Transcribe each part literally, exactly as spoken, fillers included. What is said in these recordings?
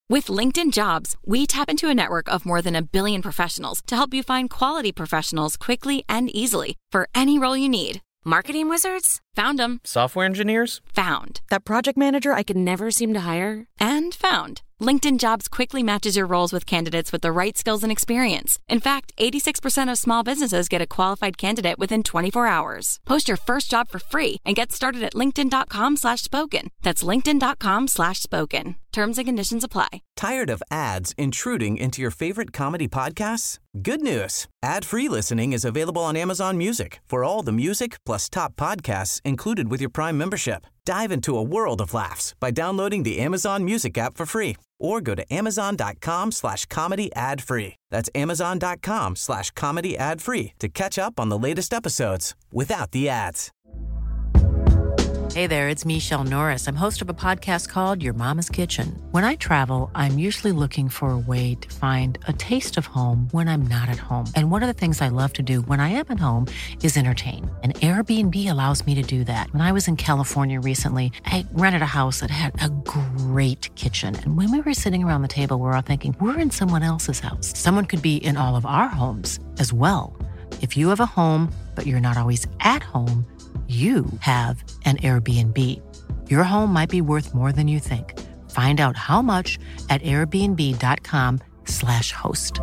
With LinkedIn Jobs, we tap into a network of more than a billion professionals to help you find quality professionals quickly and easily for any role you need. Marketing wizards? Found them. Software engineers? Found. That project manager I could never seem to hire? And found. LinkedIn Jobs quickly matches your roles with candidates with the right skills and experience. In fact, eighty-six percent of small businesses get a qualified candidate within twenty-four hours. Post your first job for free and get started at linkedin.com slash spoken. That's linkedin.com slash spoken. Terms and conditions apply. Tired of ads intruding into your favorite comedy podcasts? Good news. Ad-free listening is available on Amazon Music for all the music plus top podcasts included with your Prime membership. Dive into a world of laughs by downloading the Amazon Music app for free or go to amazon.com slash comedy ad free. That's amazon.com slash comedy ad free to catch up on the latest episodes without the ads. Hey there, it's Michelle Norris. I'm host of a podcast called Your Mama's Kitchen. When I travel, I'm usually looking for a way to find a taste of home when I'm not at home. And one of the things I love to do when I am at home is entertain. And Airbnb allows me to do that. When I was in California recently, I rented a house that had a great kitchen. And when we were sitting around the table, we were all thinking, we're in someone else's house. Someone could be in all of our homes as well. If you have a home, but you're not always at home, you have an Airbnb. Your home might be worth more than you think. Find out how much at airbnb.com slash host.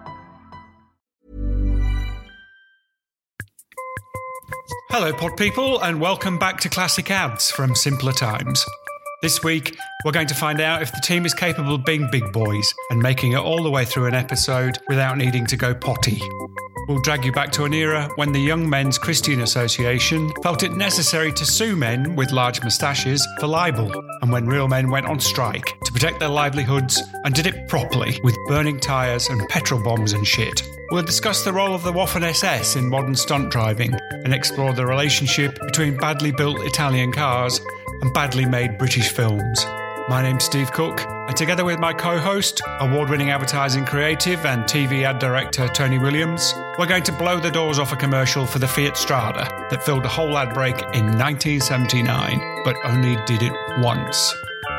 Hello, pod people, and welcome back to Classic Ads from Simpler Times. This week, we're going to find out if the team is capable of being big boys and making it all the way through an episode without needing to go potty. We'll drag you back to an era when the Young Men's Christian Association felt it necessary to sue men with large moustaches for libel, and when real men went on strike to protect their livelihoods and did it properly with burning tyres and petrol bombs and shit. We'll discuss the role of the Waffen S S in modern stunt driving and explore the relationship between badly built Italian cars and badly made British films. My name's Steve Cook, and together with my co-host, award-winning advertising creative and T V ad director Tony Williams, we're going to blow the doors off a commercial for the Fiat Strada that filled a whole ad break in nineteen seventy-nine, but only did it once.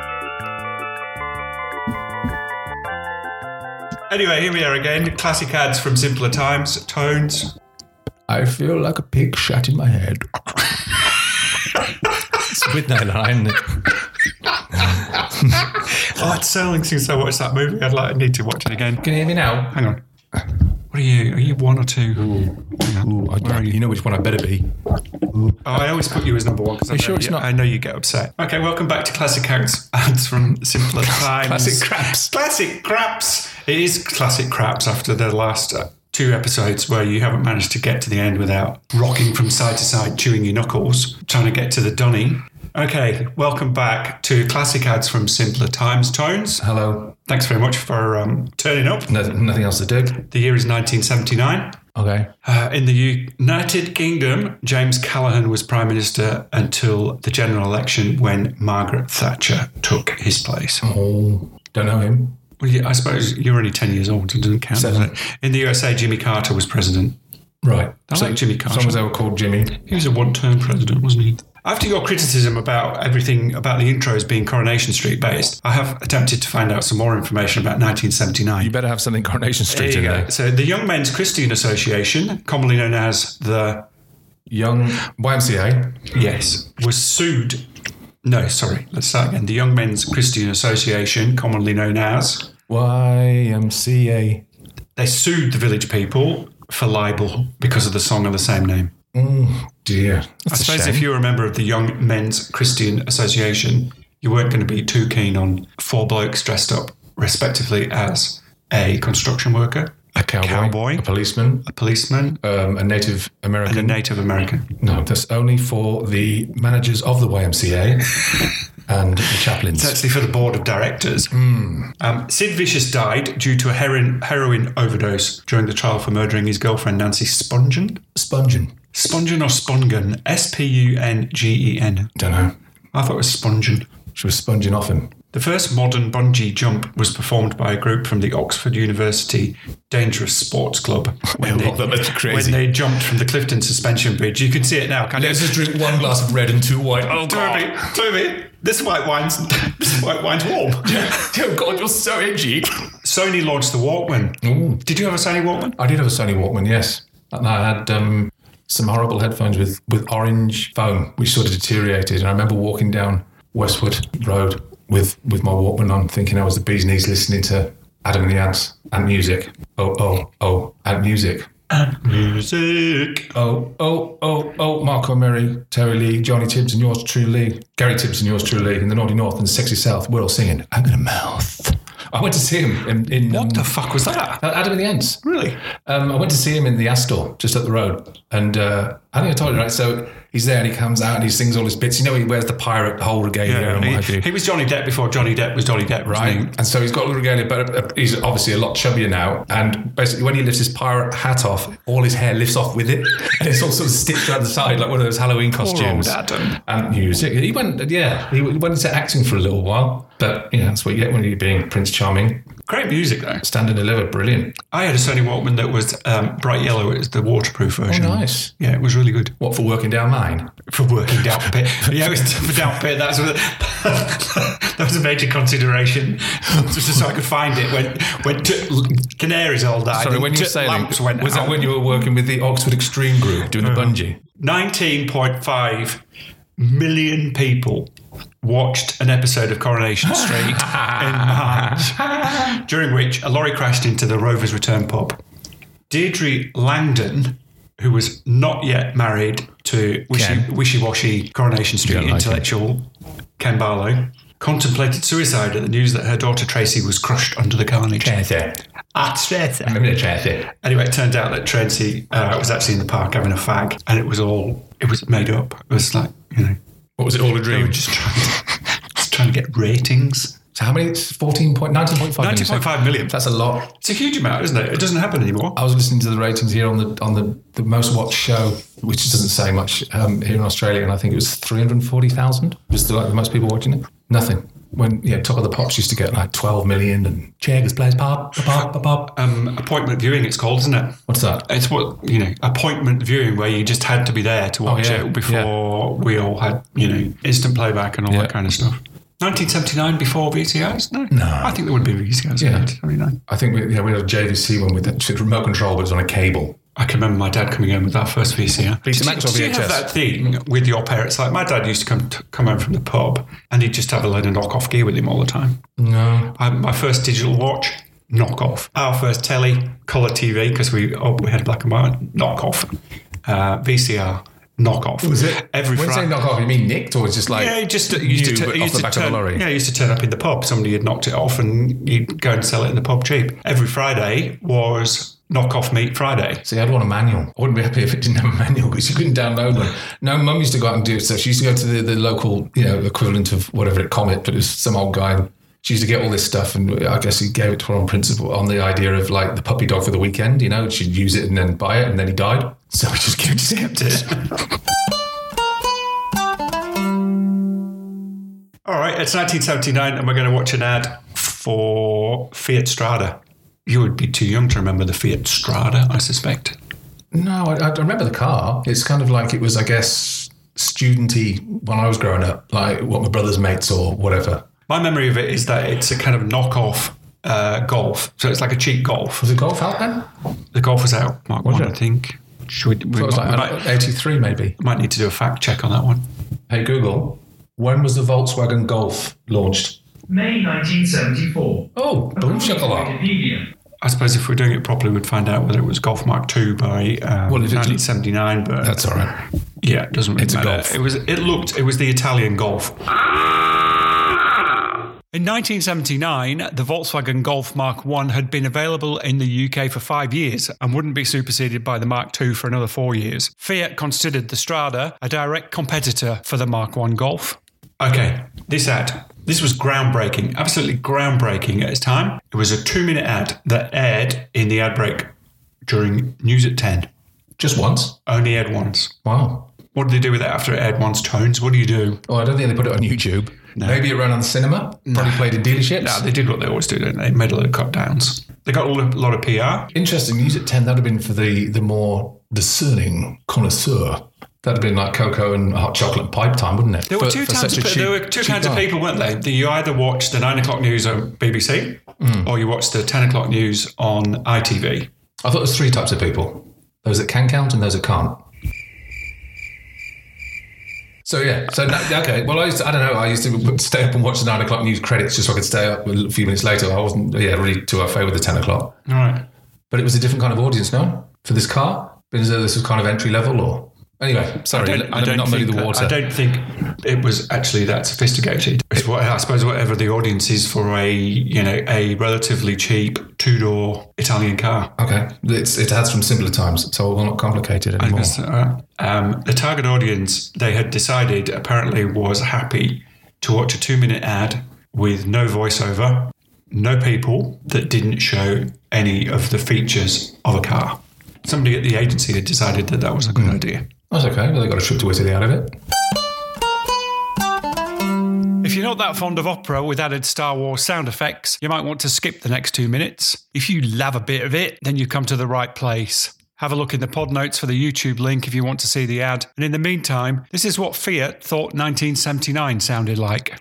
Anyway, here we are again, classic ads from Simpler Times. Tones. I feel like a pig shat in my head. It's with no line. Oh, it's so long since I watched that movie. I'd like, I need to watch it again. Can you hear me now? Hang on. What are you? Are you one or two? Ooh, Ooh, I, I, you? you know which one I better be. Ooh. Oh, I always put you as number one because I, sure it's you, not? I know you get upset. Okay, welcome back to Classic Ads, ads from Simpler Times. Classic Craps. Classic Craps. It is Classic Craps after the last uh, two episodes where you haven't managed to get to the end without rocking from side to side, chewing your knuckles, trying to get to the dunny. Okay, welcome back to Classic Ads from Simpler Times. Tones. Hello. Thanks very much for um, turning up. Nothing, nothing else to do. The year is nineteen seventy-nine. Okay. Uh, in the United Kingdom, James Callaghan was Prime Minister until the general election when Margaret Thatcher took his place. Oh, don't know him. Well, yeah, I suppose you're only ten years old, so it doesn't count. Seven. Does it? In the U S A, Jimmy Carter was president. Right. I so like Jimmy Carter. As long as they were called Jimmy. He was a one-term president, wasn't he? After your criticism about everything about the intros being Coronation Street based, I have attempted to find out some more information about nineteen seventy-nine. You better have something Coronation Street in there. So the Young Men's Christian Association, commonly known as the Young Y M C A, yes, was sued. No, sorry, let's start again. The Young Men's Christian Association, commonly known as Y M C A. They sued the village people for libel because of the song of the same name. Oh, dear. That's I suppose if you were a member of the Young Men's Christian Association, you weren't going to be too keen on four blokes dressed up, respectively, as a construction worker, a cowboy, cowboy a policeman, a policeman, um, a Native American. and a Native American. No, that's only for the managers of the Y M C A and the chaplains. It's actually for the board of directors. Mm. Um, Sid Vicious died due to a heroin, heroin overdose during the trial for murdering his girlfriend, Nancy Spungen. Spungen. Spungen or Spungen? S P U N G E N. Don't know. I thought it was Spungen. She was sponging off him. The first modern bungee jump was performed by a group from the Oxford University Dangerous Sports Club. When, they, when they jumped from the Clifton Suspension Bridge. You can see it now, can't you? Let's just drink one glass of red and two white. Oh, Toby, Toby. This white wine's this white wine's warm. Oh God, you're so edgy. Sony launched the Walkman. Ooh. Did you have a Sony Walkman? I did have a Sony Walkman, yes. And I had um, some horrible headphones with, with orange foam, which sort of deteriorated. And I remember walking down Westwood Road with, with my Walkman on, thinking I was the bee's knees listening to Adam and the Ants and music. Oh, oh, oh, and music. And music. Oh, oh, oh, oh, Marco Murray, Terry Lee, Johnny Tibbs and yours truly, Gary Tibbs and yours truly, in the Naughty North and the Sexy South, we're all singing, I'm in a mouth. I went to see him in... in what the fuck was that? Adam and the Ants. Really? Um, I went to see him in the Astor, just up the road. And uh, I think I told you, right? So he's there and he comes out and he sings all his bits. You know, he wears the pirate whole regalia Yeah, and he, what have you. he was Johnny Depp before Johnny Depp was Johnny Depp, Right. wasn't he? And so he's got a little regalia, but uh, he's obviously a lot chubbier now. And basically, when he lifts his pirate hat off, all his hair lifts off with it. And it's all sort of stitched around the side, like one of those Halloween costumes. Poor old Adam. And music. He went, yeah, he went into acting for a little while. But, you know, that's what you get when you're being Prince Charming. Great music, though. Stand and deliver, brilliant. I had a Sony Walkman that was um, bright yellow. It was the waterproof version. Oh, nice. Yeah, it was really good. What, for working down mine? For working down pit. Yeah, it was for down pit. That's what, that was a major consideration. Just so I could find it when when t- canaries all died. Sorry, when you were saying, lamps went was out. that when you were working with the Oxford Extreme Group doing the bungee? nineteen point five million people watched an episode of Coronation Street in March, during which a lorry crashed into the Rovers Return pub. Deirdre Langdon, who was not yet married to wishy, wishy-washy Coronation Street like intellectual Ken Barlow, contemplated suicide at the news that her daughter Tracy was crushed under the carnage. Tracy. Ah, Tracy. Remember Tracy? Anyway, it turned out that Tracy uh, was actually in the park having a fag, and it was all, it was made up. It was like, you know. What was it, all a They dream? were just trying to, just trying to get ratings. So how many? It's fourteen point, nineteen point five nineteen point five million. That's a lot. It's a huge amount, isn't it? It doesn't happen anymore. I was listening to the ratings here on the on the, the most watched show, which doesn't say much um, here in Australia, and I think it was three hundred forty thousand was the, like, the most people watching it. Nothing. When yeah, Top of the Pops used to get like twelve million, and Cheggers plays pop, pop, pop, pop. Um, appointment viewing, it's called, isn't it? What's that? It's what, you know, appointment viewing, where you just had to be there to watch Oh, yeah. it before we all had, you know, instant playback and all Yeah. that kind of stuff. nineteen seventy-nine before V C Rs? No. No. I think there would be V C Rs in Yeah. nineteen seventy-nine. I think we, yeah, we had a J V C one with the remote control, but it was on a cable. I can remember my dad coming home with that first V C R. Betamax or Did you- did you have V H S? that thing with your parents? Like, my dad used to come to, come home from the pub and he'd just have a load of knockoff gear with him all the time. No. I, my first digital watch, knockoff. Our first telly, colour T V, because we oh, we had black and white, knockoff. Uh, V C R, knockoff. Was it? Every when you say Friday. knock off, you mean nicked, or just like Yeah, he just he used new, to, but he off used the to back turn, of a lorry? Yeah, he used to turn up in the pub. Somebody had knocked it off, and you'd go and sell it in the pub cheap. Every Friday was knockoff meat Friday. See, I'd want a manual. I wouldn't be happy if it didn't have a manual because you couldn't download one. No, Mum used to go out and do it. So she used to go to the, the local, you know, equivalent of whatever it, Comet, but it was some old guy. She used to get all this stuff, and I guess he gave it to her on principle, on the idea of like the puppy dog for the weekend. You know, she'd use it and then buy it, and then he died. So we just kept it. All right, it's nineteen seventy-nine, and we're going to watch an ad for Fiat Strada. You would be too young to remember the Fiat Strada, I suspect. No, I, I remember the car. It's kind of like it was, I guess, studenty when I was growing up, like what my brother's mates or whatever. My memory of it is that it's a kind of knockoff uh, Golf. So it's like a cheap Golf. Was it Golf out then? The Golf was out, Mark Was one, it? I think. Should we, we, It was might, like we might, eighty-three maybe. might need to do a fact check on that one. Hey Google, when was the Volkswagen Golf launched? May nineteen seventy-four. Oh, boom shakalaka. Wikipedia. I suppose if we're doing it properly, we'd find out whether it was Golf Mark two by um, Well, if it's- nineteen seventy-nine. But That's all right. yeah, it doesn't really It's a matter. Golf. It was. It looked. It was the Italian Golf. In nineteen seventy-nine, the Volkswagen Golf Mark one had been available in the U K for five years and wouldn't be superseded by the Mark two for another four years. Fiat considered the Strada a direct competitor for the Mark one Golf. Okay, this ad. This was groundbreaking, absolutely groundbreaking at its time. It was a two-minute ad that aired in the ad break during News at ten. Just once? Only aired once. Wow. What did they do with it after it aired once? Tones, what do you do? Oh, I don't think they put it on YouTube. Maybe it ran on the cinema. Probably played in dealerships. No, they did what they always do, didn't they? Made a lot of cut downs. They got a lot of, lot of P R. Interesting. News at ten, that would have been for the, the more discerning connoisseur. That'd have been like cocoa and hot chocolate pipe time, wouldn't it? There were For- two, for types such of, a cheap- there were two cheap kinds of bar. people, weren't they? You either watched the nine o'clock news on B B C Mm. or you watched the ten o'clock news on I T V. I thought there was three types of people. Those that can count and those that can't. So yeah, so no- okay. Well, I used to, I don't know. I used to stay up and watch the nine o'clock news credits just so I could stay up a few minutes later. I wasn't, yeah, really too au fait with the ten o'clock. All right. But it was a different kind of audience, no, for this car. Because this was kind of entry level, or anyway. Sorry, I let, don't, I let me don't not muddy think the that- water. I don't think it was actually that sophisticated. It's what I suppose whatever the audience is for a you know a relatively cheap two door Italian car. Okay, it's, it has from simpler times, so we'll not complicate it anymore. Um, the target audience they had decided apparently was happy to watch a two minute ad with no voiceover, no people that didn't show any of the features of a car. Somebody at the agency had decided that that was a good Mm. idea. That's okay. Well, they got a trip to Italy out of it. If you're not that fond of opera with added Star Wars sound effects, you might want to skip the next two minutes. If you love a bit of it, then you've come to the right place. Have a look in the pod notes for the YouTube link if you want to see the ad. And in the meantime, this is what Fiat thought nineteen seventy-nine sounded like.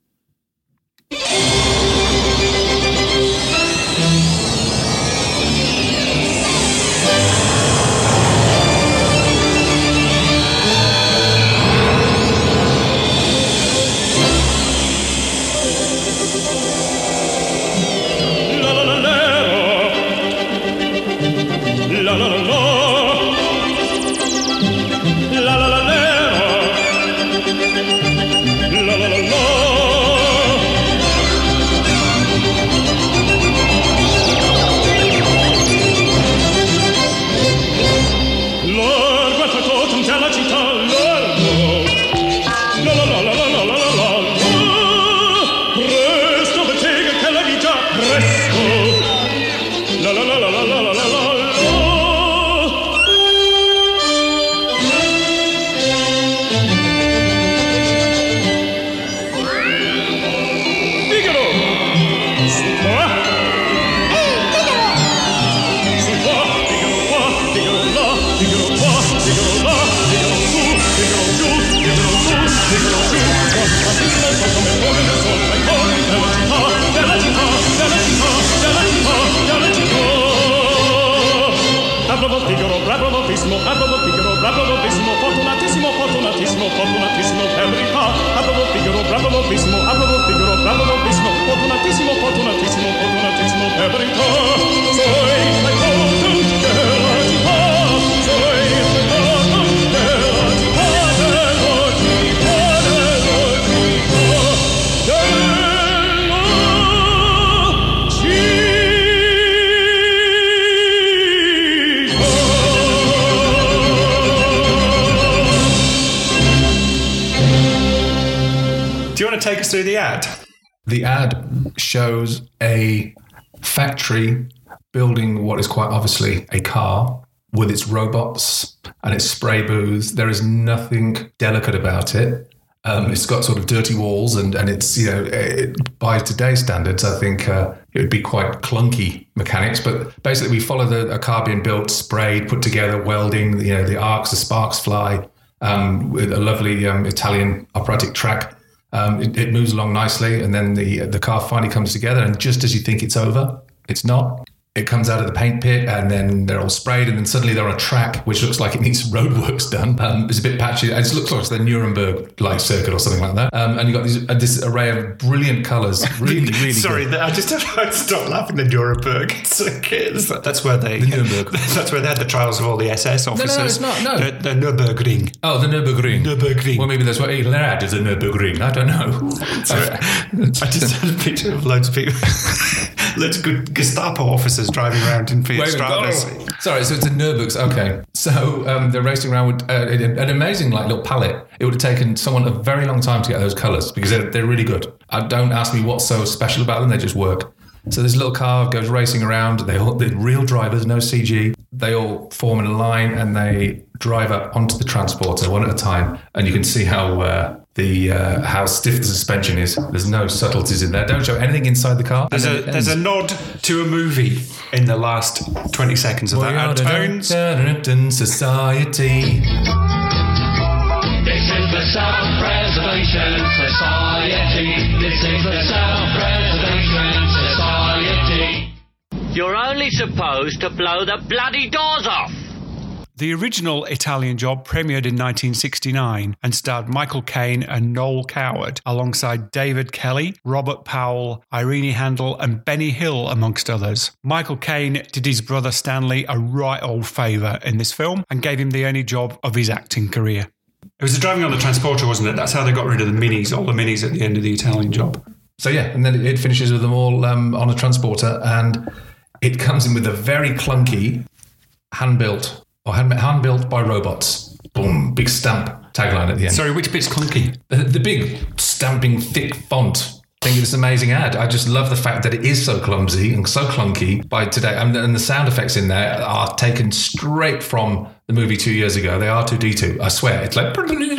Take us through the ad. The ad shows a factory building what is quite obviously a car with its robots and its spray booths. There is nothing delicate about it. Um, it's got sort of dirty walls, and, and it's, you know, it, by today's standards, I think uh, it would be quite clunky mechanics. But basically, we follow the, a car being built, sprayed, put together, welding. You know, the arcs, the sparks fly, um, with a lovely um, Italian operatic track. Um, it, it moves along nicely, and then the the car finally comes together. And just as you think it's over, it's not. It comes out of the paint pit, and then they're all sprayed, and then suddenly they're on a track which looks like it needs roadworks done. Um, it's a bit patchy. It looks like the Nuremberg like circuit or something like that. Um, and you've got these, uh, this array of brilliant colours. Really, really Sorry, good. I just had to stop laughing. The Nuremberg circuit. That's where they. The Nuremberg. That's where they had the trials of all the S S officers. no, it's not, no. The, the Nurburgring. Oh, the Nürburgring. Nürburgring. Well, maybe that's what he lad is the Nürburgring. I don't know. Sorry, I just had a picture of loads of people, loads of good Gestapo officers driving around in Fiat Wait a minute. Stratas. Oh, sorry, so it's a Nürburgring. Okay. So um, they're racing around with uh, an amazing like little palette. It would have taken someone a very long time to get those colours because they're, they're really good. Uh, don't ask me what's so special about them. They just work. So this little car goes racing around. They all, they're real drivers, no C G. They all form in a line and they drive up onto the transporter one at a time. And you can see how uh, the uh, how stiff the suspension is. There's no subtleties in there. Don't show anything inside the car. There's a there's a nod to a movie in the last twenty seconds of that ad. Tones. Society. This is the Self-Preservation Society. This is the Self-Preservation Society. You're only supposed to blow the bloody doors off. The original Italian Job premiered in nineteen sixty-nine and starred Michael Caine and Noel Coward alongside David Kelly, Robert Powell, Irene Handel and Benny Hill, amongst others. Michael Caine did his brother Stanley a right old favour in this film and gave him the only job of his acting career. It was the driving on the transporter, wasn't it? That's how they got rid of the minis, all the minis at the end of the Italian Job. So yeah, and then it finishes with them all um, on a transporter, and it comes in with a very clunky, hand-built, or hand, hand-built by robots. Boom, big stamp tagline at the end. Sorry, which bit's clunky? The, the big stamping thick font. I think it's an amazing ad. I just love the fact that it is so clumsy and so clunky by today. And, and the sound effects in there are taken straight from the movie two years ago. They are two D two. I swear. It's like...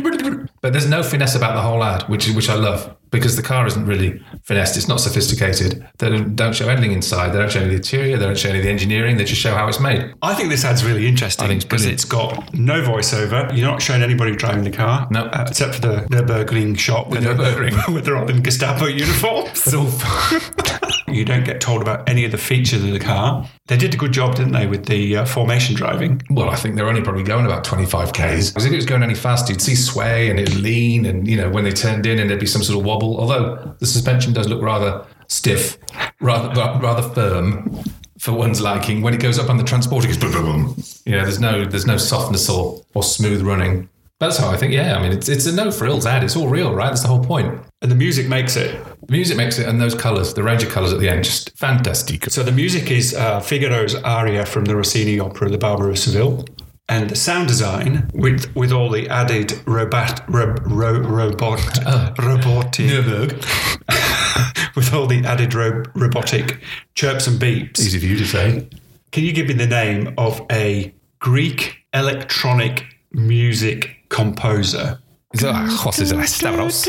But there's no finesse about the whole ad, which which I love, because the car isn't really finessed. It's not sophisticated. They don't, don't show anything inside. They don't show any of the interior. They don't show any of the engineering. They just show how it's made. I think this ad's really interesting. I think it's because it's got no voiceover. You're not showing anybody driving the car. No. Uh, except for the Nürburgring shot with, The Nürburgring. with they're all in Gestapo uniforms. But all... You don't get told about any of the features of the car. They did a good job, didn't they, with the uh, formation driving? Well, I think they're only probably going about twenty-five kays. Because if it was going any faster, you'd see sway and it'd lean, and, you know, when they turned in and there'd be some sort of wobble. Although the suspension does look rather stiff, rather rather firm for one's liking. When it goes up on the transporter, it goes boom, boom, boom. You know, there's no there's no softness or, or smooth running. That's how I think, yeah. I mean, it's it's a no-frills ad. It's all real, right? That's the whole point. And the music makes it. The music makes it, and those colours, the range of colours at the end, just fantastic. So the music is uh, Figaro's aria from the Rossini opera, The Barber of Seville. And the sound design, with with all the added robot, ro, ro, robot, uh, robotic... Nürburg. with all the added ro- robotic chirps and beeps. Easy for you to say. Can you give me the name of a Greek electronic music composer? Is that like José Stavros?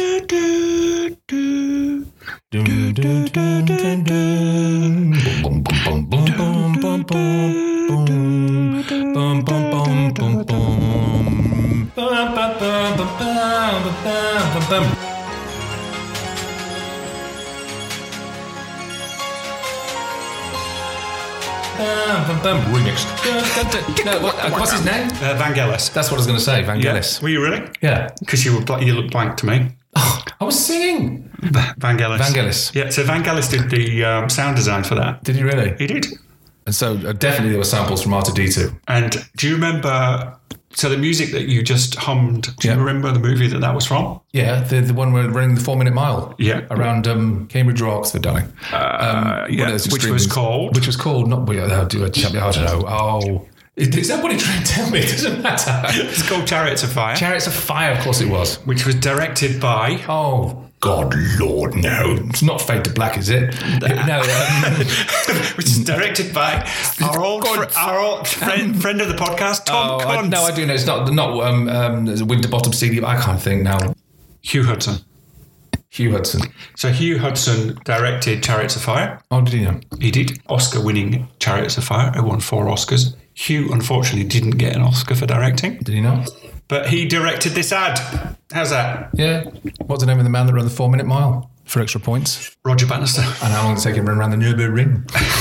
Remixed. No, what, uh, what's his name? Uh, Vangelis. That's what I was going to say, Vangelis. Yeah. Were you really? Yeah. Because you were bl- you looked blank to me. Oh, I was singing. Vangelis. Vangelis. Yeah, so Vangelis did the um, sound design for that. Did he really? He did. And so uh, definitely there were samples from R two D two. And do you remember... So the music that you just hummed, do you Yeah. remember the movie that that was from? Yeah, the the one where running the four minute mile. Yeah. Around um, Cambridge or Oxford, darling. Uh, yeah, one of those which extreme was things. called? Which was called, not, I'll do a champion, I don't know. Oh, is that what you're trying to tell me? It doesn't matter. It's called Chariots of Fire. Chariots of Fire, of course it was. Which was directed by... Oh, God, Lord, no. It's not Fade to Black, is it? No. Um, which is directed by our old, God. fr- our old friend, friend of the podcast, Tom oh, I, Kuntz. no, I do know. It's not, not um, um, Winterbottom C D. I can't think now. Hugh Hudson. Hugh Hudson. So Hugh Hudson directed Chariots of Fire. Oh, did he know? He did. Oscar-winning Chariots of Fire. It won four Oscars. Hugh, unfortunately, didn't get an Oscar for directing. Did he not? But he directed this ad. How's that? Yeah. What's the name of the man that ran the four minute mile for extra points? Roger Bannister. And how long did it take him to run around the Nürburgring?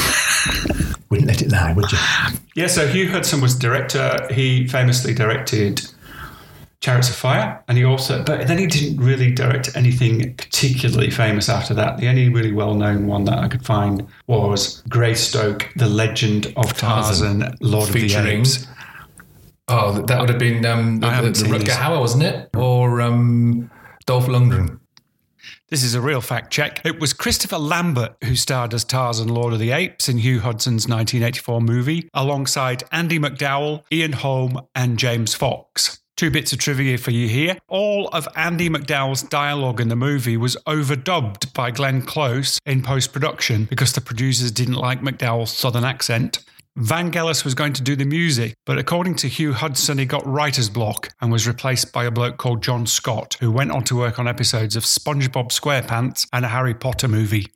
Wouldn't let it lie, would you? Yeah, so Hugh Hudson was director. He famously directed Chariots of Fire, and he also, but then he didn't really direct anything particularly famous after that. The only really well-known one that I could find was Greystoke, The Legend of Tarzan, Tarzan Lord featuring, of the Apes. Oh, that would have been um, the, the, the Rutger Hauer, wasn't it? Or um, Dolph Lundgren. This is a real fact check. It was Christopher Lambert who starred as Tarzan, Lord of the Apes in Hugh Hudson's nineteen eighty-four movie, alongside Andy McDowell, Ian Holm, and James Fox. Two bits of trivia for you here. All of Andy McDowell's dialogue in the movie was overdubbed by Glenn Close in post-production because the producers didn't like McDowell's southern accent. Vangelis was going to do the music, but according to Hugh Hudson, he got writer's block and was replaced by a bloke called John Scott, who went on to work on episodes of SpongeBob SquarePants and a Harry Potter movie.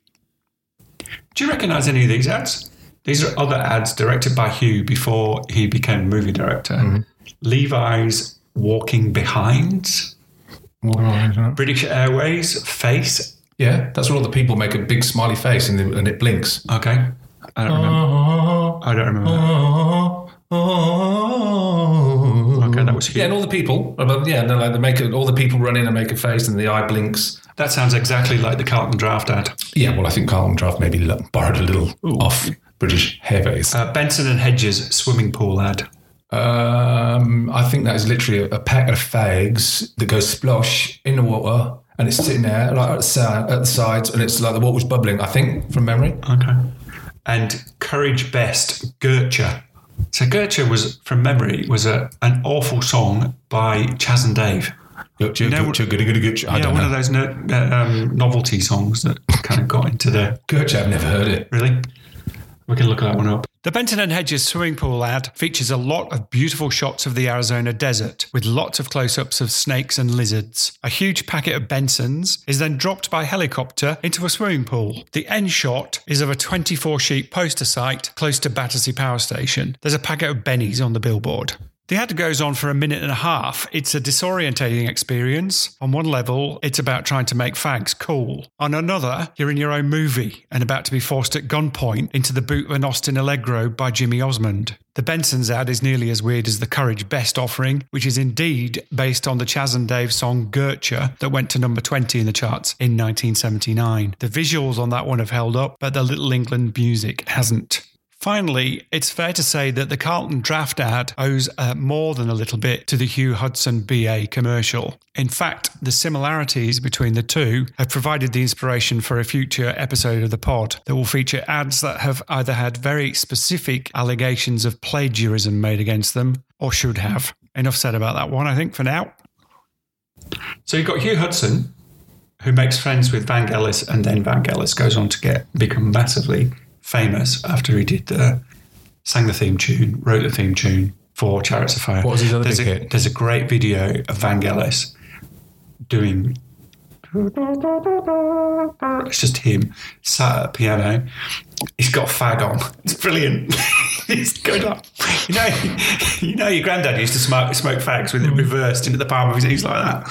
Do you recognise any of these ads? These are other ads directed by Hugh before he became movie director. Mm-hmm. Levi's Walking Behind. British Airways, Face. Yeah, that's where all the people make a big smiley face and, the, and it blinks. Okay. I don't remember. I don't remember that. Okay, that was huge. Yeah, and all the people, yeah, no, like they make it, all the people run in and make a face and the eye blinks. That sounds exactly like the Carlton Draft ad. Yeah, well, I think Carlton Draft maybe borrowed a little Ooh. off British Airways. Uh, Benson and Hedges swimming pool ad. Um, I think that is literally a, a pack of fags that goes splosh in the water and it's sitting there like at the, side, at the sides and it's like the water's bubbling, I think, from memory. Okay. And Courage Best, Gertrude. So Gertrude was, from memory, was a an awful song by Chas and Dave. Gertrude, you know, Gertrude, Gertrude, Gertrude. I yeah, don't one know. of those no, uh, um, novelty songs that kind of got into the... Gertrude, I've never heard it. Really? We can look that one up. The Benton and Hedges swimming pool ad features a lot of beautiful shots of the Arizona desert with lots of close-ups of snakes and lizards. A huge packet of Bensons is then dropped by helicopter into a swimming pool. The end shot is of a twenty-four sheet poster site close to Battersea Power Station. There's a packet of Bennies on the billboard. The ad goes on for a minute and a half. It's a disorientating experience. On one level, it's about trying to make fags cool. On another, you're in your own movie and about to be forced at gunpoint into the boot of an Austin Allegro by Jimmy Osmond. The Benson's ad is nearly as weird as the Courage Best offering, which is indeed based on the Chas and Dave song Gertrude that went to number twenty in the charts in nineteen seventy-nine. The visuals on that one have held up, but the Little England music hasn't. Finally, it's fair to say that the Carlton Draft ad owes uh, more than a little bit to the Hugh Hudson B A commercial. In fact, the similarities between the two have provided the inspiration for a future episode of the pod that will feature ads that have either had very specific allegations of plagiarism made against them, or should have. Enough said about that one, I think, for now. So you've got Hugh Hudson, who makes friends with Vangelis, and then Vangelis goes on to get become massively famous after he did the sang the theme tune, wrote the theme tune for Chariots of Fire. What was his other there's big a, hit? There's a great video of Vangelis doing. It's just him sat at a piano. He's got a fag on. It's brilliant. He's going up. You know, you know, your granddad used to smoke smoke fags with it reversed into the palm of his hands like that.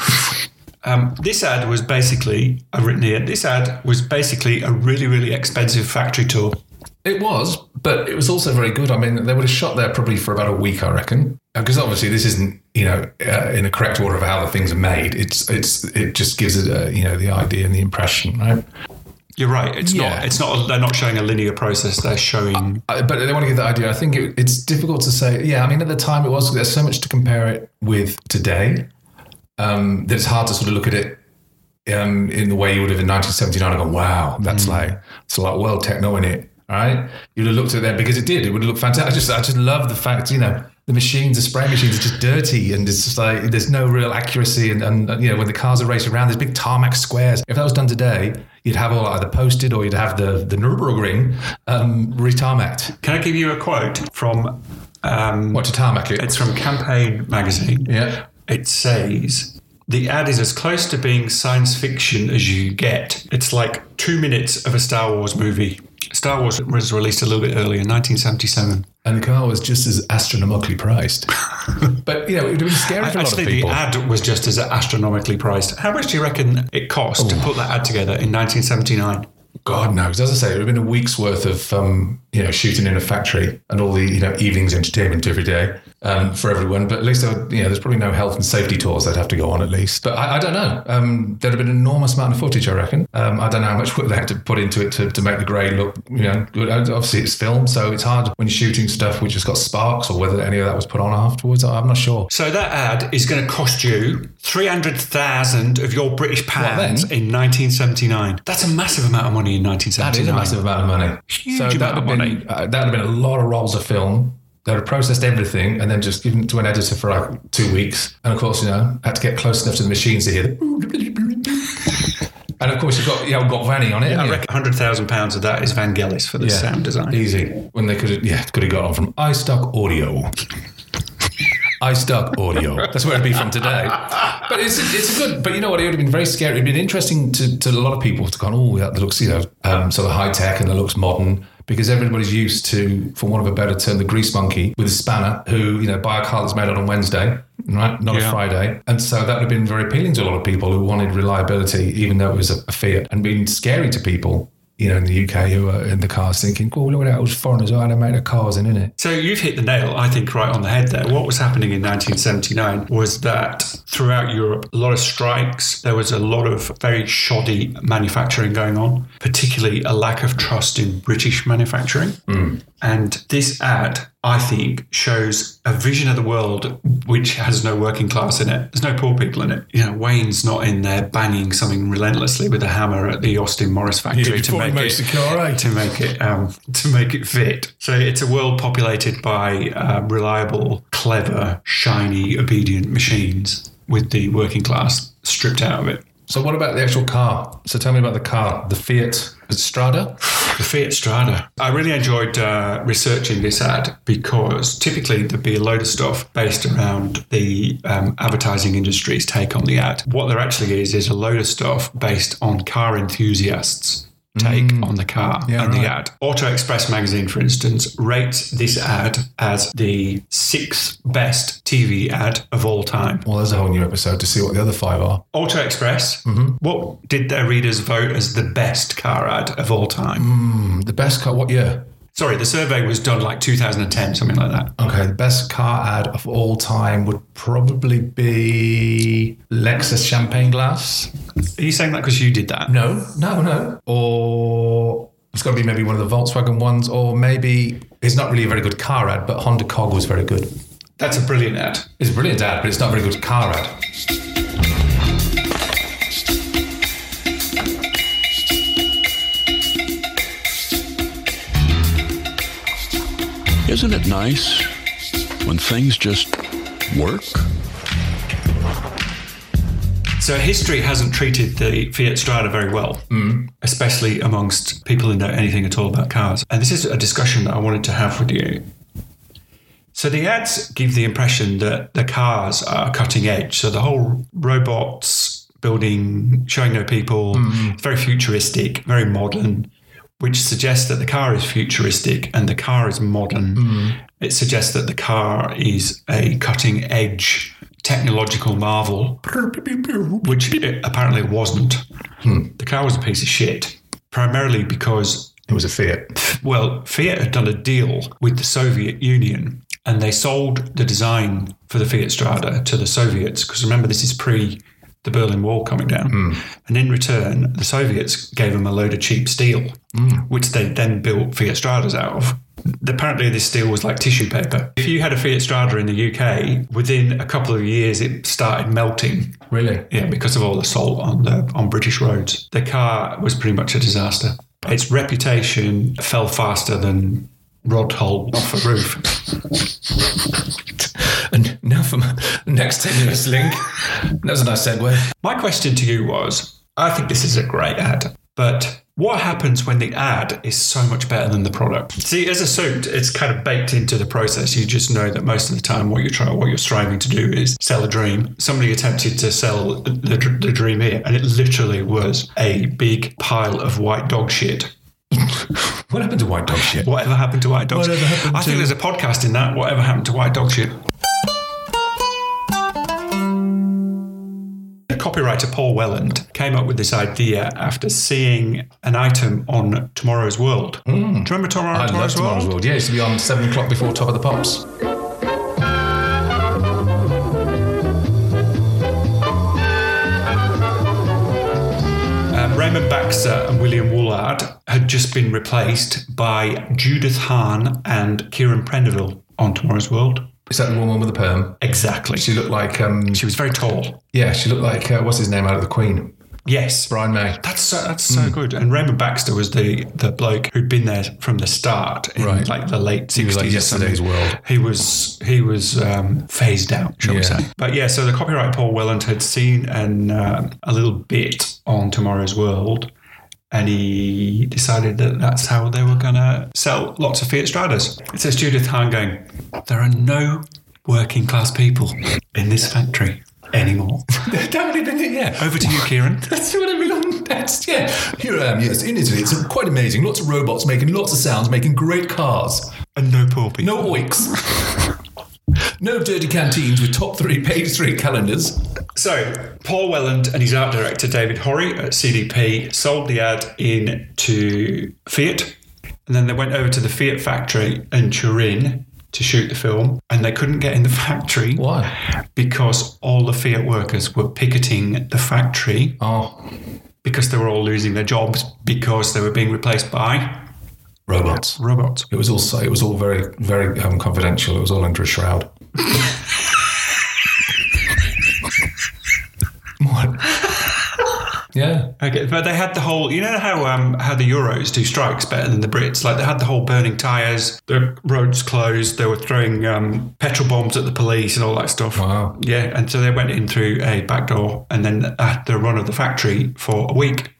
Um, this ad was basically, I've written here, this ad was basically a really, really expensive factory tour. It was, but it was also very good. I mean, they would have shot there probably for about a week, I reckon. Because obviously this isn't, you know, uh, in a correct order of how the things are made. It's, it's, it just gives it, a, you know, the idea and the impression, right? You're right. It's yeah. not. It's not. They're not showing a linear process. They're showing. Uh, but they want to give that idea. I think it, it's difficult to say. Yeah, I mean, at the time it was. There's so much to compare it with today. Um, that it's hard to sort of look at it um, in the way you would have in nineteen seventy-nine and go, wow, that's mm. like, it's like world techno in it, all right? You'd have looked at that because it did. It would have looked fantastic. I just, I just love the fact, you know, the machines, the spray machines are just dirty and it's just like, there's no real accuracy. And, and you know, when the cars are racing around, there's big tarmac squares. If that was done today, you'd have all either posted or you'd have the, the Nürburgring um, retarmacked. Can I give you a quote from... Um, what, to tarmac it? It's from Campaign magazine. Yeah. It says, the ad is as close to being science fiction as you get. It's like two minutes of a Star Wars movie. Star Wars was released a little bit earlier, nineteen seventy-seven. And the car was just as astronomically priced. But, you know, it would have been scary for a lot of people. Actually, the ad was just as astronomically priced. How much do you reckon it cost oh. to put that ad together in nineteen seventy-nine? God knows. As I say, it would have been a week's worth of, um, you know, shooting in a factory and all the, you know, evenings entertainment every day um, for everyone. But at least, there would, you know, there's probably no health and safety tours they'd have to go on at least. But I, I don't know. Um, there'd have been an enormous amount of footage, I reckon. Um, I don't know how much work they had to put into it to, to make the grey look, you know, good. Obviously it's film, so it's hard when you're shooting stuff which has got sparks or whether any of that was put on afterwards. I'm not sure. So that ad is going to cost you three hundred thousand of your British pounds in nineteen seventy-nine. That's a massive amount of money in nineteen seventy-nine. That is a massive amount of money. Huge so amount that of would money. Been, uh, that would have been a lot of rolls of film. They would have processed everything and then just given it to an editor for like two weeks. And of course, you know, had to get close enough to the machines to hear the... And of course, you've got, you know, got Vanny on it. Yeah, I reckon one hundred thousand pounds of that is Vangelis for the yeah, sound design. Easy. When they could have, yeah, could have got on from iStock Audio. iStock Audio. That's where it'd be from today. But it's it's a good, but you know what, it would have been very scary. It'd been interesting to, to a lot of people to go, oh, that looks, you know, um, sort of high tech and it looks modern, because everybody's used to, for want of a better term, the grease monkey with a spanner who, you know, buy a car that's made on a Wednesday right? Not Yeah. a Friday. And so that would have been very appealing to a lot of people who wanted reliability, even though it was a, a Fiat, and been scary to people, you know, in the U K who are in the cars thinking, oh, look at that, those foreigners are animated cars in, innit? So you've hit the nail, I think, right on the head there. What was happening in nineteen seventy-nine was that throughout Europe, a lot of strikes, there was a lot of very shoddy manufacturing going on, particularly a lack of trust in British manufacturing. Mm. And this ad, I think, shows a vision of the world which has no working class in it. There's no poor people in it. You know, Wayne's not in there banging something relentlessly with a hammer at the Austin Morris factory Yeah, to before he make makes it the car, eh? to make it um, to make it fit. So it's a world populated by uh, reliable, clever, shiny, obedient machines with the working class stripped out of it. So what about the actual car? So tell me about the car, the Fiat Strada. The Fiat Strada. I really enjoyed uh, researching this ad because typically there'd be a load of stuff based around the um, advertising industry's take on the ad. What there actually is is a load of stuff based on car enthusiasts' take mm. on the car yeah, and right. the ad. Auto Express magazine, for instance, rates this ad as the sixth best T V ad of all time. Well, there's a whole new episode to see what the other five are. Auto Express, mm-hmm. what did their readers vote as the best car ad of all time? Mm, the best car, what year? Sorry, the survey was done like two thousand ten, something like that. Okay, the best car ad of all time would probably be Lexus Champagne Glass. Are you saying that because you did that? No, no, no. Or it's got to be maybe one of the Volkswagen ones, or maybe it's not really a very good car ad, but Honda Cog was very good. That's a brilliant ad. It's a brilliant ad, but it's not a very good car ad. Isn't it nice when things just work? So history hasn't treated the Fiat Strada very well, mm. especially amongst people who know anything at all about cars. And this is a discussion that I wanted to have with you. So the ads give the impression that the cars are cutting edge. So the whole robots building, showing no people, mm. it's very futuristic, very modern, which suggests that the car is futuristic and the car is modern. Mm. It suggests that the car is a cutting edge technological marvel, which it apparently wasn't. Hmm. The car was a piece of shit, primarily because it was a Fiat. Well, Fiat had done a deal with the Soviet Union and they sold the design for the Fiat Strada to the Soviets, because remember, this is pre the Berlin Wall coming down. Mm. And in return, the Soviets gave them a load of cheap steel, mm. which they then built Fiat Stradas out of. Apparently, this steel was like tissue paper. If you had a Fiat Strada in the U K, within a couple of years, it started melting. Really? Yeah, because of all the salt on the on British roads. The car was pretty much a disaster. Its reputation fell faster than rod hole off a roof. And now for my next tenuous link. That was a nice segue. My question to you was, I think this is a great ad, but what happens when the ad is so much better than the product? See, as a suit, it's kind of baked into the process. You just know that most of the time what you're trying, what you're striving to do is sell a dream. Somebody attempted to sell the, the dream here, and it literally was a big pile of white dog shit. What happened to white dog shit? Whatever happened to white dog shit? happened I to... think there's a podcast in that, Whatever Happened to White Dog Shit. Copywriter Paul Welland came up with this idea after seeing an item on Tomorrow's World. Mm. Do you remember Tomorrow, I Tomorrow's, love Tomorrow's World? World? Yeah, it used to be on seven o'clock before Top of the Pops. Um, Raymond Baxter and William Woolard had just been replaced by Judith Hahn and Kieran Prendeville on Tomorrow's World. Is that the woman with the perm? Exactly. She looked like... Um, she was very tall. Yeah, she looked like, uh, what's his name out of The Queen? Yes. Brian May. That's so, that's so mm. good. And Raymond Baxter was the, the bloke who'd been there from the start in right. like the late sixties. He was like yesterday's world. He was, he was um, phased out, shall yeah. we say. But yeah, so the copywriter Paul Welland had seen an, uh, a little bit on Tomorrow's World, and he decided that that's how they were going to sell lots of Fiat Stradas. It says Judith Hahn going, there are no working class people in this factory anymore. That would have been it, yeah. Over to you, Kieran. That's what I mean on next, yeah. Here I am, yes, in Italy. It's quite amazing. Lots of robots making lots of sounds, making great cars. And no poor people. No oiks. No dirty canteens with top three page three calendars. So, Paul Welland and his art director, David Horry at C D P, sold the ad in to Fiat. And then they went over to the Fiat factory in Turin to shoot the film. And they couldn't get in the factory. Why? Because all the Fiat workers were picketing the factory. Oh. Because they were all losing their jobs because they were being replaced by... Robots. Robots. It was also, it was all very, very um, confidential. It was all under a shroud. What? Yeah. Okay, but they had the whole, you know how um how the Euros do strikes better than the Brits? Like they had the whole burning tyres, the roads closed, they were throwing um, petrol bombs at the police and all that stuff. Wow. Yeah, and so they went in through a back door and then had the run of the factory for a week.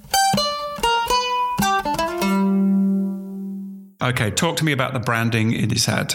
Okay, talk to me about the branding in this ad.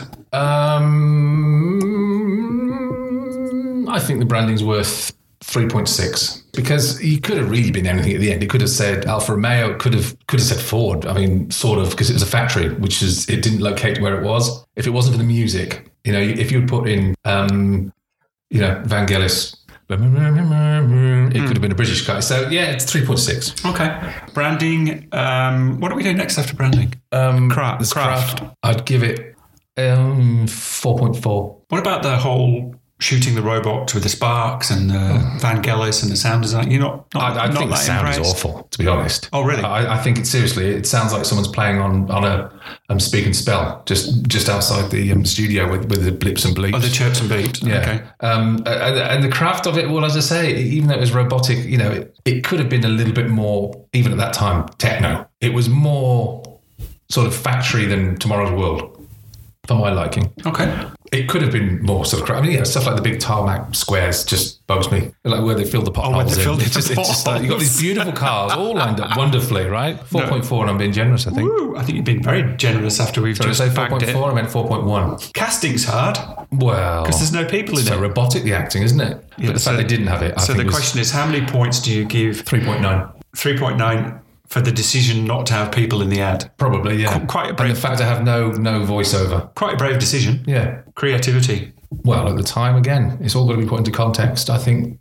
Um, I think the branding's worth three point six because you could have really been anything at the end. It could have said Alfa Romeo, it could have could have said Ford. I mean, sort of, because it was a factory, which is it didn't locate where it was. If it wasn't for the music, you know, if you would put in, um, you know, Vangelis. It could have been a British guy. So, yeah, it's three point six. Okay. Branding. Um, what do we do next after branding? Um, Craft. Craft. I'd give it um, four point four. What about the whole shooting the robots with the sparks and the oh. Vangelis and the sound design? You're not, not I, I not think the sound impressed? is awful, to be honest. Oh, really? I, I think it seriously. It sounds like someone's playing on on a um, speak and spell just just outside the um, studio with, with the blips and bleeps. Oh, the chirps and beeps. Yeah. Okay. Um, and, and the craft of it, well, as I say, even though it was robotic, you know, it, it could have been a little bit more, even at that time, techno. It was more sort of factory than Tomorrow's World, for my liking. Okay. It could have been more sort of crap. I mean, yeah, stuff like the big tarmac squares just bugs me. Like where they fill the potholes. Oh, when they in. fill the it's just, it's just like, you've got these beautiful cars all lined up wonderfully, right? four point four, no. And I'm being generous, I think. Woo, I think you've been very generous after we've so just I say bagged four point four, it. I meant four point one. Casting's hard. Well, because there's no people in it's it. So robotic, the acting, isn't it? Yeah, but the so, fact they didn't have it, I so think the was question is, how many points do you give? three point nine. three point nine for the decision not to have people in the ad. Probably, yeah. Qu- quite a brave, and the fact to have no no voiceover. Quite a brave decision. Yeah. Creativity. Well, at the time, again, it's all got to be put into context. I think,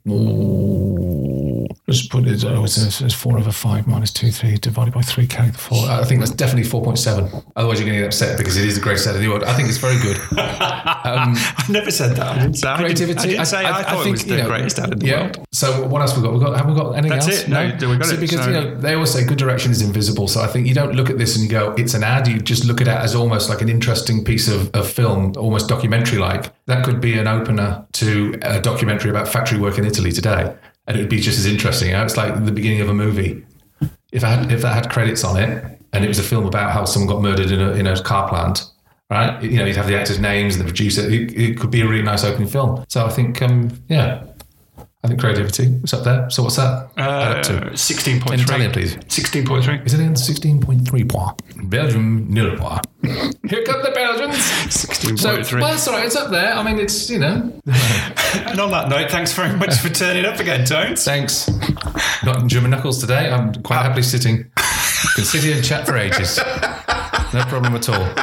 ooh, let's put it, oh, it's, it's four over five minus two, three, divided by three, carry the four. I think that's definitely four point seven. Otherwise, you're going to get upset because it is the greatest ad in the world. I think it's very good. um, I never said that. I didn't say, creativity. I didn't, I didn't say I, I, I thought I think, it was the you know, greatest ad in the yeah. world. So what else have we got? We got have we got anything that's else? It. No, no, we got so it. Because so. you know they always say good direction is invisible. So I think you don't look at this and you go, it's an ad. You just look at it as almost like an interesting piece of, of film, almost documentary-like. That could be an opener to a documentary about factory work in Italy today, and it would be just as interesting. You know, it's like the beginning of a movie. If I had, if that had credits on it, and it was a film about how someone got murdered in a in a car plant, right? You know, you'd have the actors' names and the producer. It, it could be a really nice opening film. So I think, um, yeah. I think creativity is up there. So what's that? Uh, sixteen point three. In Italian, please. sixteen point three. Is it in sixteen point three point? Belgium, nil point. Here come the Belgians. sixteen point three. So, well, that's all right. It's up there. I mean, it's, you know. And on that note, thanks very much for turning up again, Tones. Thanks. Not in German knuckles today. I'm quite happily sitting. Can sit here and chat for ages. No problem at all.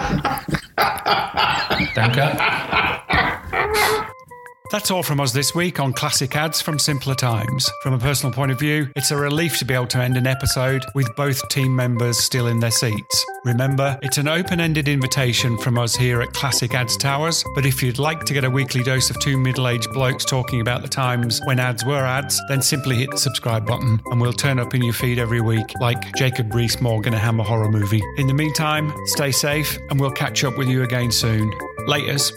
Danke. That's all from us this week on Classic Ads from Simpler Times. From a personal point of view, it's a relief to be able to end an episode with both team members still in their seats. Remember, it's an open-ended invitation from us here at Classic Ads Towers, but if you'd like to get a weekly dose of two middle-aged blokes talking about the times when ads were ads, then simply hit the subscribe button and we'll turn up in your feed every week like Jacob Rees-Mogg in a Hammer horror movie. In the meantime, stay safe and we'll catch up with you again soon. Laters.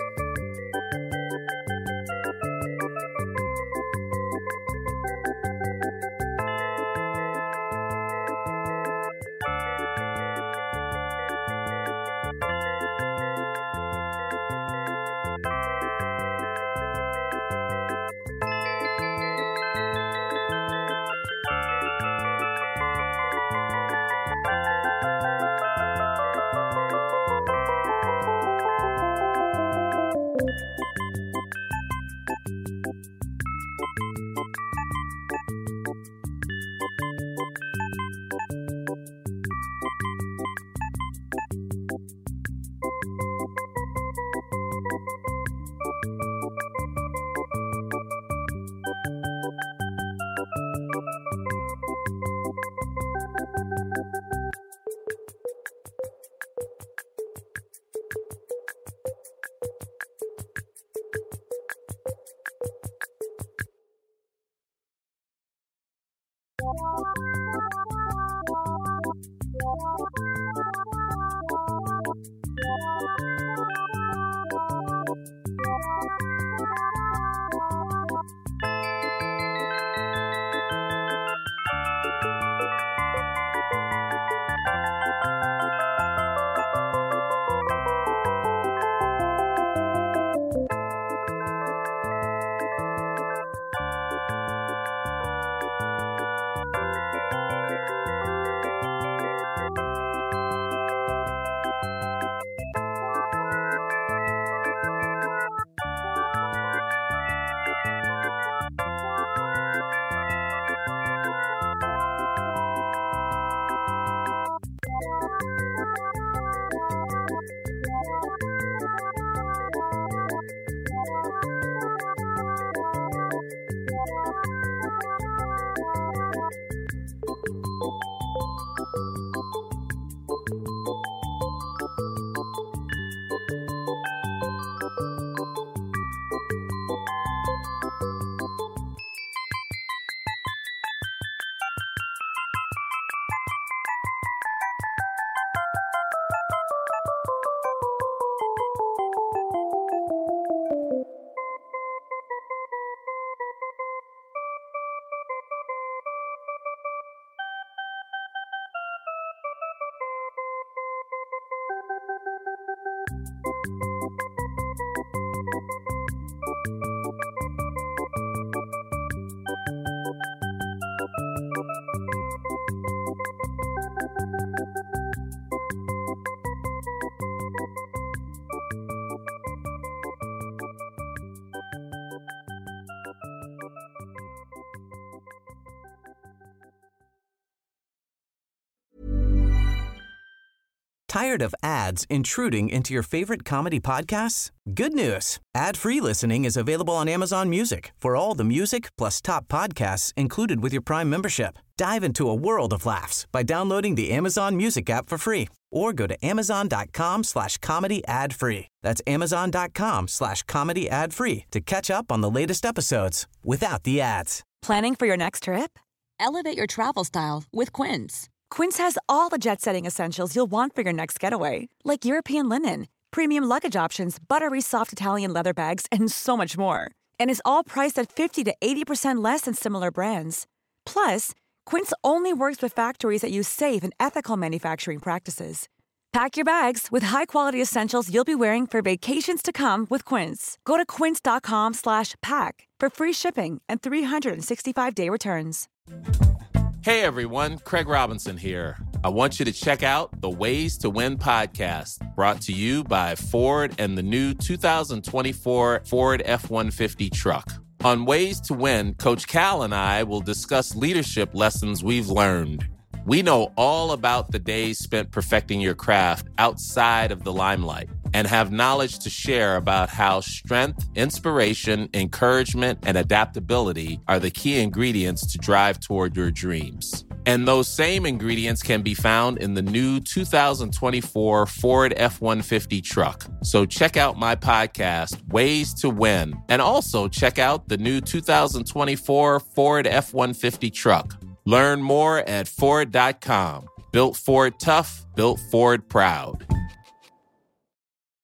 Tired of ads intruding into your favorite comedy podcasts? Good news. Ad-free listening is available on Amazon Music for all the music plus top podcasts included with your Prime membership. Dive into a world of laughs by downloading the Amazon Music app for free or go to amazon.com slash comedy ad free. That's amazon.com slash comedy ad free to catch up on the latest episodes without the ads. Planning for your next trip? Elevate your travel style with Quince. Quince has all the jet-setting essentials you'll want for your next getaway, like European linen, premium luggage options, buttery soft Italian leather bags, and so much more. And is all priced at fifty to eighty percent less than similar brands. Plus, Quince only works with factories that use safe and ethical manufacturing practices. Pack your bags with high-quality essentials you'll be wearing for vacations to come with Quince. Go to quince.com slash pack for free shipping and three sixty-five day returns. Hey everyone, Craig Robinson here. I want you to check out the Ways to Win podcast, brought to you by Ford and the new two thousand twenty-four Ford F one fifty truck. On Ways to Win, Coach Cal and I will discuss leadership lessons we've learned. We know all about the days spent perfecting your craft outside of the limelight and have knowledge to share about how strength, inspiration, encouragement, and adaptability are the key ingredients to drive toward your dreams. And those same ingredients can be found in the new two thousand twenty-four Ford F one fifty truck. So check out my podcast, Ways to Win, and also check out the new two thousand twenty-four Ford F one fifty truck. Learn more at Ford dot com. Built Ford tough, built Ford proud.